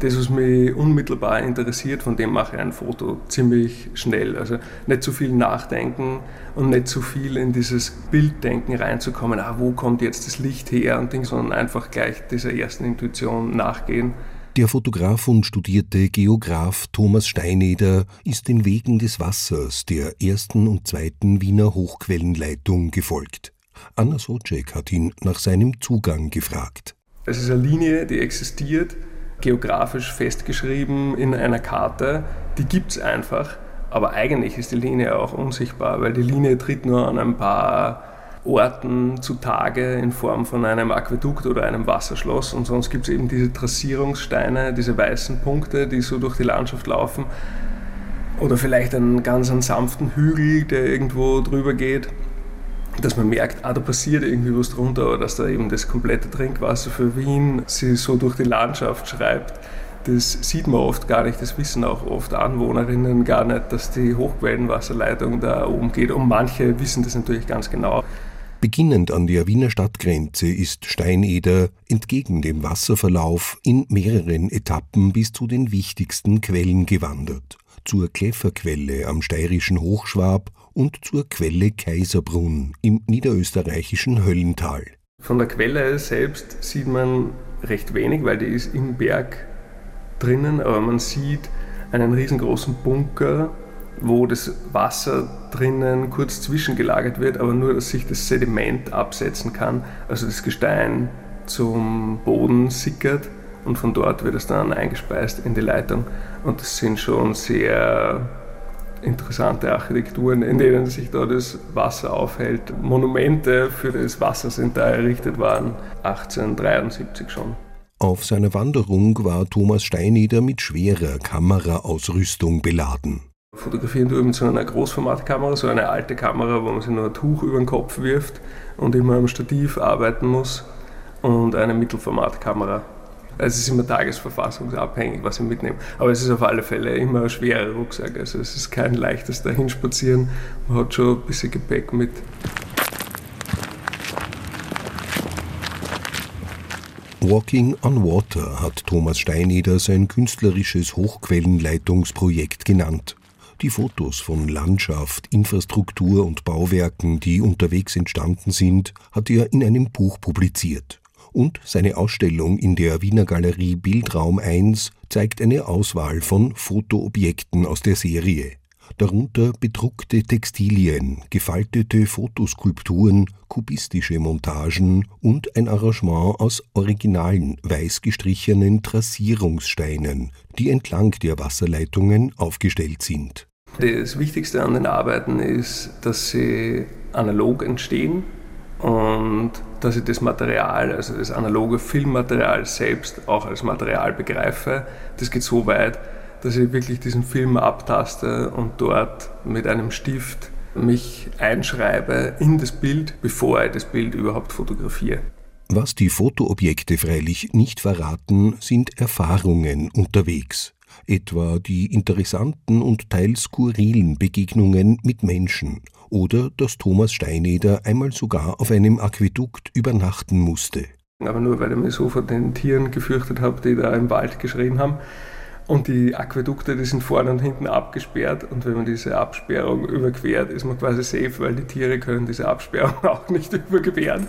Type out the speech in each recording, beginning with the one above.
das, was mich unmittelbar interessiert, von dem mache ich ein Foto ziemlich schnell. Also nicht zu viel nachdenken und nicht zu viel in dieses Bilddenken reinzukommen, wo kommt jetzt das Licht her und Ding, sondern einfach gleich dieser ersten Intuition nachgehen. Der Fotograf und studierte Geograf Thomas Steineder ist den Wegen des Wassers der ersten und zweiten Wiener Hochquellenleitung gefolgt. Anna Socek hat ihn nach seinem Zugang gefragt. Es ist eine Linie, die existiert, geografisch festgeschrieben in einer Karte. Die gibt es einfach, aber eigentlich ist die Linie auch unsichtbar, weil die Linie tritt nur an ein paar Orten zutage in Form von einem Aquädukt oder einem Wasserschloss und sonst gibt es eben diese Trassierungssteine, diese weißen Punkte, die so durch die Landschaft laufen oder vielleicht einen ganz sanften Hügel, der irgendwo drüber geht, dass man merkt, da passiert irgendwie was drunter oder dass da eben das komplette Trinkwasser für Wien sich so durch die Landschaft schreibt. Das sieht man oft gar nicht, das wissen auch oft Anwohnerinnen gar nicht, dass die Hochquellenwasserleitung da oben geht und manche wissen das natürlich ganz genau. Beginnend an der Wiener Stadtgrenze ist Steineder entgegen dem Wasserverlauf in mehreren Etappen bis zu den wichtigsten Quellen gewandert. Zur Kläfferquelle am steirischen Hochschwab und zur Quelle Kaiserbrunn im niederösterreichischen Höllental. Von der Quelle selbst sieht man recht wenig, weil die ist im Berg drinnen, aber man sieht einen riesengroßen Bunker, wo das Wasser drinnen kurz zwischengelagert wird, aber nur, dass sich das Sediment absetzen kann, also das Gestein zum Boden sickert und von dort wird es dann eingespeist in die Leitung. Und das sind schon sehr interessante Architekturen, in denen sich da das Wasser aufhält. Monumente für das Wasser sind da errichtet worden, 1873 schon. Auf seiner Wanderung war Thomas Steineder mit schwerer Kameraausrüstung beladen. Fotografieren tue ich mit so einer Großformatkamera, so eine alte Kamera, wo man sich nur ein Tuch über den Kopf wirft und immer am Stativ arbeiten muss und eine Mittelformatkamera. Also es ist immer tagesverfassungsabhängig, was ich mitnehme. Aber es ist auf alle Fälle immer ein schwerer Rucksack. Also es ist kein leichtes Dahinspazieren. Man hat schon ein bisschen Gepäck mit. Walking on Water hat Thomas Steineder sein künstlerisches Hochquellenleitungsprojekt genannt. Die Fotos von Landschaft, Infrastruktur und Bauwerken, die unterwegs entstanden sind, hat er in einem Buch publiziert. Und seine Ausstellung in der Wiener Galerie Bildraum 1 zeigt eine Auswahl von Fotoobjekten aus der Serie. Darunter bedruckte Textilien, gefaltete Fotoskulpturen, kubistische Montagen und ein Arrangement aus originalen, weiß gestrichenen Trassierungssteinen, die entlang der Wasserleitungen aufgestellt sind. Das Wichtigste an den Arbeiten ist, dass sie analog entstehen und dass ich das Material, also das analoge Filmmaterial selbst auch als Material begreife. Das geht so weit, dass ich wirklich diesen Film abtaste und dort mit einem Stift mich einschreibe in das Bild, bevor ich das Bild überhaupt fotografiere. Was die Fotoobjekte freilich nicht verraten, sind Erfahrungen unterwegs. Etwa die interessanten und teils skurrilen Begegnungen mit Menschen oder dass Thomas Steineder einmal sogar auf einem Aquädukt übernachten musste. Aber nur weil ich mich so vor den Tieren gefürchtet habe, die da im Wald geschrien haben. Und die Aquädukte, die sind vorne und hinten abgesperrt und wenn man diese Absperrung überquert, ist man quasi safe, weil die Tiere können diese Absperrung auch nicht überqueren.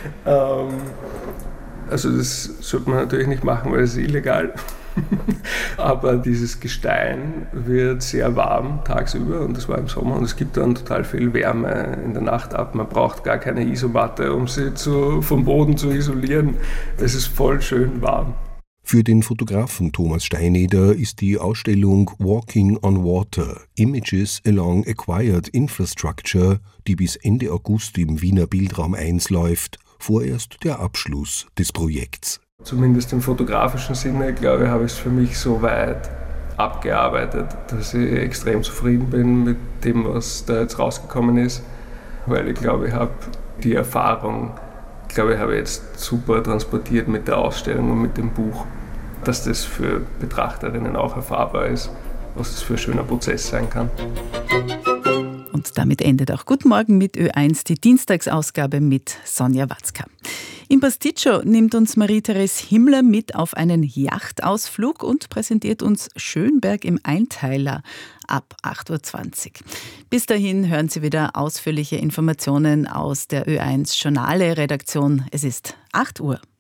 Also das sollte man natürlich nicht machen, weil es ist illegal. Aber dieses Gestein wird sehr warm tagsüber und das war im Sommer und es gibt dann total viel Wärme in der Nacht ab. Man braucht gar keine Isomatte, um sie vom Boden zu isolieren. Es ist voll schön warm. Für den Fotografen Thomas Steineder ist die Ausstellung Walking on Water – Images along Acquired Infrastructure, die bis Ende August im Wiener Bildraum 1 läuft, vorerst der Abschluss des Projekts. Zumindest im fotografischen Sinne, glaube ich, habe ich es für mich so weit abgearbeitet, dass ich extrem zufrieden bin mit dem, was da jetzt rausgekommen ist. Weil ich glaube, ich habe die Erfahrung, habe ich jetzt super transportiert mit der Ausstellung und mit dem Buch, dass das für Betrachterinnen auch erfahrbar ist, was das für ein schöner Prozess sein kann. Und damit endet auch Guten Morgen mit Ö1, die Dienstagsausgabe mit Sonja Watzka. Im Pasticcio nimmt uns Marie-Therese Himmler mit auf einen Yachtausflug und präsentiert uns Schönberg im Einteiler ab 8.20 Uhr. Bis dahin hören Sie wieder ausführliche Informationen aus der Ö1 Journale-Redaktion. Es ist 8 Uhr.